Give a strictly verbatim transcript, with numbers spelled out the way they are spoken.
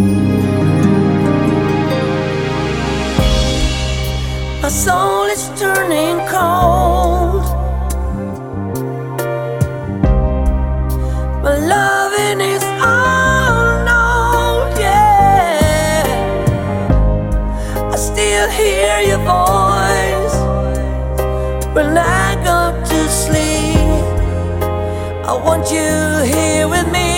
My soul is turning cold. My loving is unknown, yeah. I still hear your voice when I go to sleep. I want you here with me.